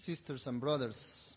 sisters and brothers,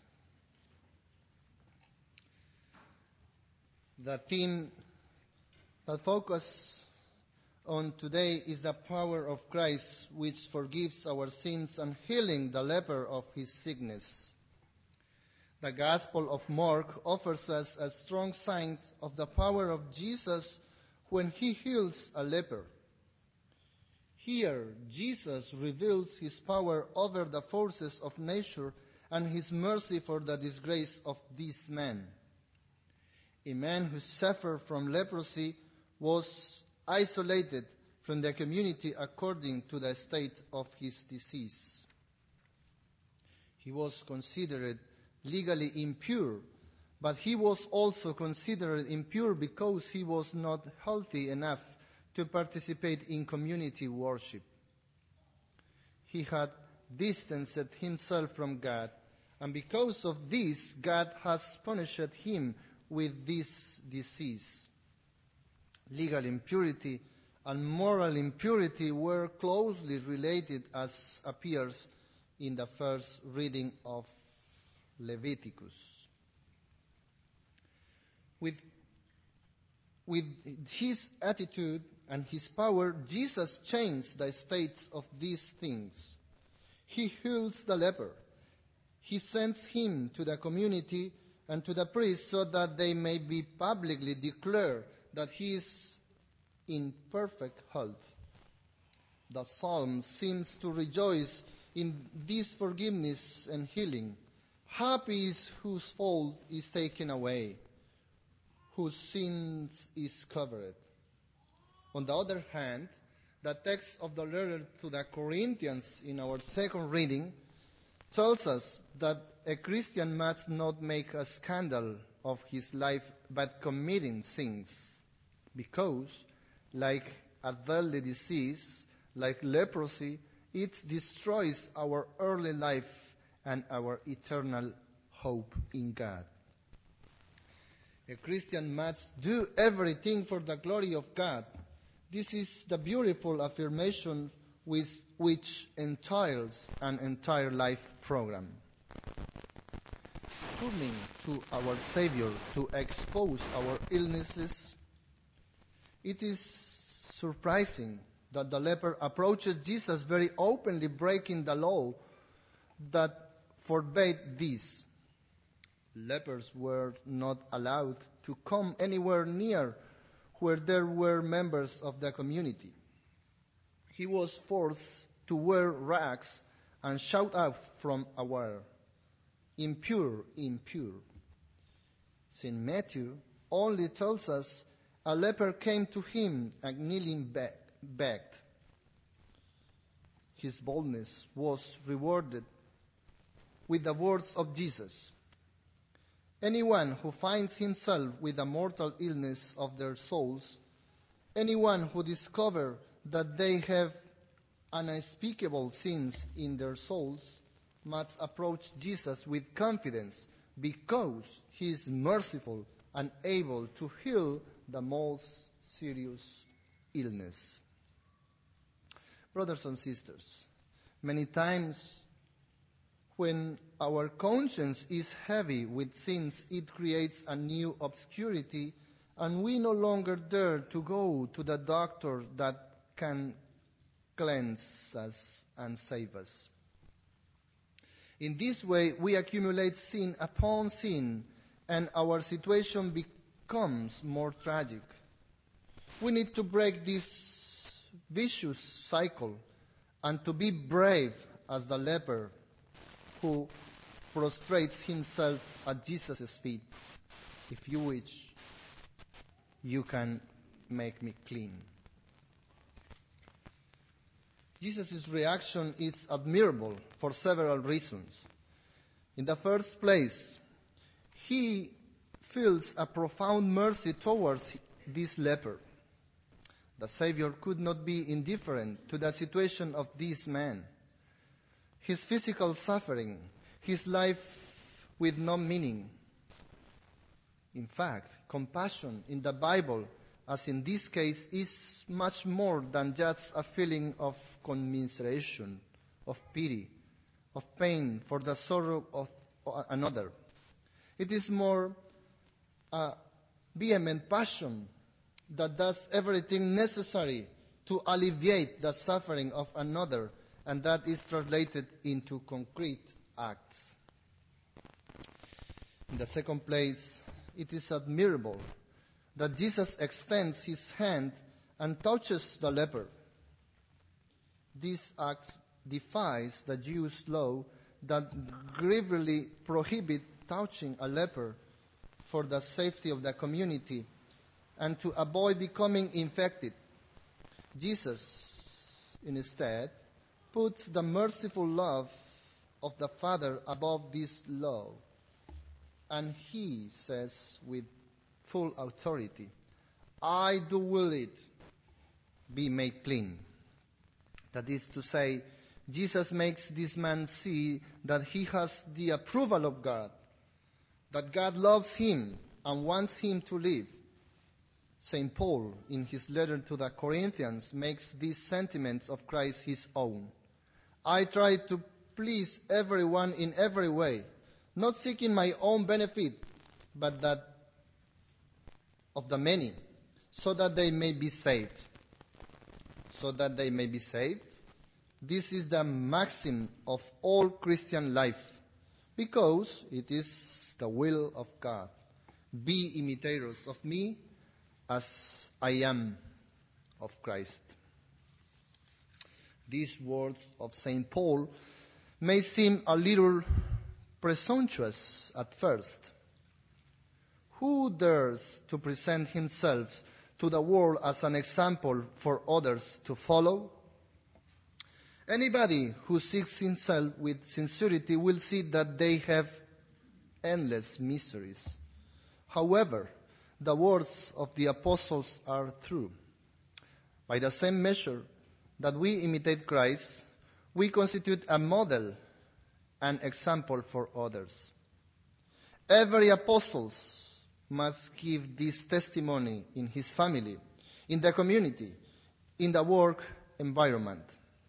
the theme that focus on today is the power of Christ, which forgives our sins and healing the leper of his sickness. The Gospel of Mark offers us a strong sign of the power of Jesus when he heals a leper. Here, Jesus reveals his power over the forces of nature and his mercy for the disgrace of this man. A man who suffered from leprosy was isolated from the community according to the state of his disease. He was considered legally impure, but he was also considered impure because he was not healthy enough to participate in community worship. He had distanced himself from God, and because of this, God has punished him with this disease. Legal impurity and moral impurity were closely related, as appears in the first reading of Leviticus. With his attitude and his power, Jesus changed the state of these things. He heals the leper. He sends him to the community and to the priests so that they may be publicly declare that he is in perfect health. The psalm seems to rejoice in this forgiveness and healing. Happy is whose fault is taken away, whose sins is covered. On the other hand, the text of the letter to the Corinthians in our second reading tells us that a Christian must not make a scandal of his life by committing sins, because, like a deadly disease, like leprosy, it destroys our earthly life and our eternal hope in God. A Christian must do everything for the glory of God. This is the beautiful affirmation which entails an entire life program. Turning to our Savior to expose our illnesses, it is surprising that the leper approached Jesus very openly, breaking the law that forbade this. Lepers were not allowed to come anywhere near where there were members of the community. He was forced to wear rags and shout out from away, "Impure, impure." St. Matthew only tells us a leper came to him and kneeling begged. His boldness was rewarded with the words of Jesus. Anyone who finds himself with a mortal illness of their souls, anyone who discovers that they have unspeakable sins in their souls, must approach Jesus with confidence, because he is merciful and able to heal the most serious illness. Brothers and sisters, many times when our conscience is heavy with sins, it creates a new obscurity, and we no longer dare to go to the doctor that can cleanse us and save us. In this way, we accumulate sin upon sin, and our situation becomes more tragic. We need to break this vicious cycle and to be brave as the leper who prostrates himself at Jesus' feet. "If you wish, you can make me clean." Jesus' reaction is admirable for several reasons. In the first place, he feels a profound mercy towards this leper. The Savior could not be indifferent to the situation of this man. His physical suffering, his life with no meaning. In fact, compassion in the Bible, as in this case, is much more than just a feeling of commiseration, of pity, of pain for the sorrow of another. It is more vehement passion that does everything necessary to alleviate the suffering of another, and that is translated into concrete acts. In the second place, it is admirable that Jesus extends his hand and touches the leper. This act defies the Jewish law that gravely prohibit touching a leper for the safety of the community and to avoid becoming infected. Jesus, instead, puts the merciful love of the Father above this law. And he says with full authority, I do will it be made clean. That is to say, Jesus makes this man see that he has the approval of God, that God loves him and wants him to live. St. Paul, in his letter to the Corinthians, makes these sentiments of Christ his own. I try to please everyone in every way, not seeking my own benefit, but that of the many, so that they may be saved. So that they may be saved. This is the maxim of all Christian life, because it is the will of God. Be imitators of me as I am of Christ. These words of St. Paul may seem a little presumptuous at first. Who dares to present himself to the world as an example for others to follow? Anybody who seeks himself with sincerity will see that they have endless miseries. However, the words of the apostles are true. By the same measure that we imitate Christ, we constitute a model and example for others. Every apostle must give this testimony in his family, in the community, in the work environment.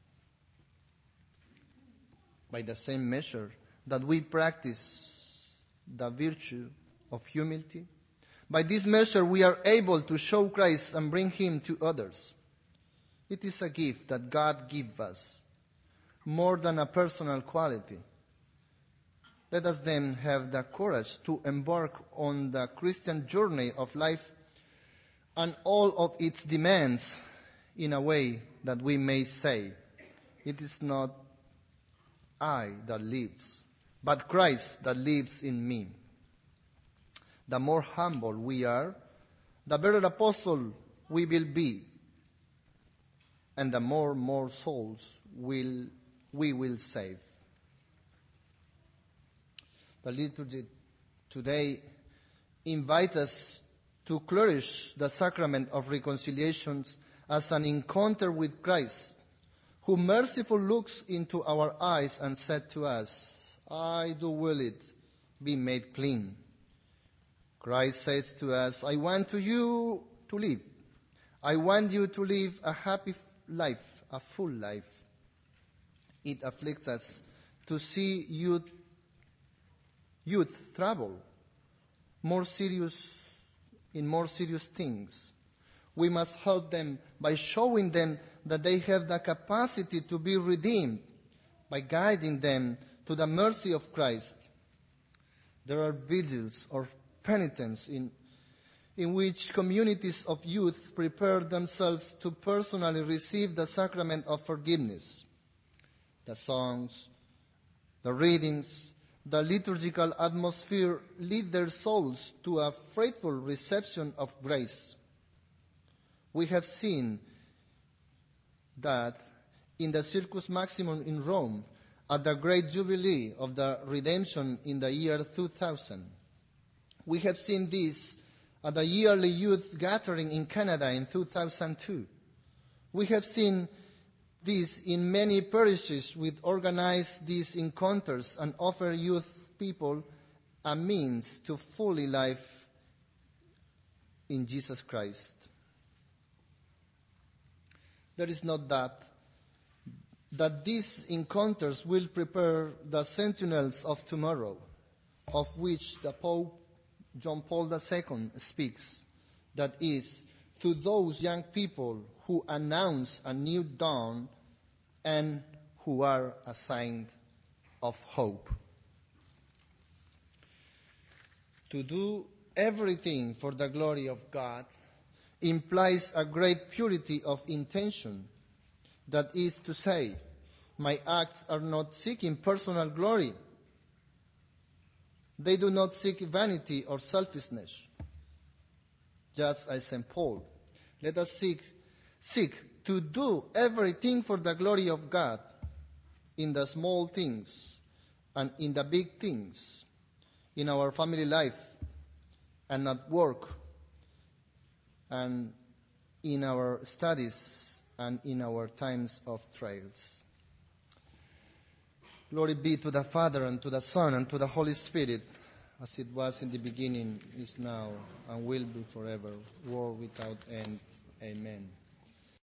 By the same measure that we practice the virtue of humility, by this measure we are able to show Christ and bring him to others. It is a gift that God gives us, more than a personal quality. Let us then have the courage to embark on the Christian journey of life and all of its demands in a way that we may say, it is not I that lives, but Christ that lives in me. The more humble we are, the better apostle we will be, and the more souls we will save. The liturgy today invites us to flourish the sacrament of reconciliation as an encounter with Christ, who mercifully looks into our eyes and said to us, I do will it be made clean. Christ says to us, I want you to live. I want you to live a happy life, a full life. It afflicts us to see youth trouble in more serious things. We must help them by showing them that they have the capacity to be redeemed, by guiding them to the mercy of Christ. There are vigils or penitence in which communities of youth prepare themselves to personally receive the sacrament of forgiveness. The songs, the readings, the liturgical atmosphere lead their souls to a faithful reception of grace. We have seen that in the Circus Maximum in Rome, at the great jubilee of the redemption in the year 2000. We have seen this at the yearly youth gathering in Canada in 2002. We have seen this in many parishes which organize these encounters and offer youth people a means to fully live in Jesus Christ. There is no doubt that these encounters will prepare the sentinels of tomorrow, of which the Pope John Paul II speaks, that is, to those young people who announce a new dawn and who are a sign of hope. To do everything for the glory of God implies a great purity of intention. That is to say, my acts are not seeking personal glory. They do not seek vanity or selfishness. Just as St. Paul, let us seek to do everything for the glory of God in the small things and in the big things, in our family life and at work and in our studies and in our times of trials. Glory be to the Father, and to the Son, and to the Holy Spirit, as it was in the beginning, is now, and will be forever, world without end. Amen.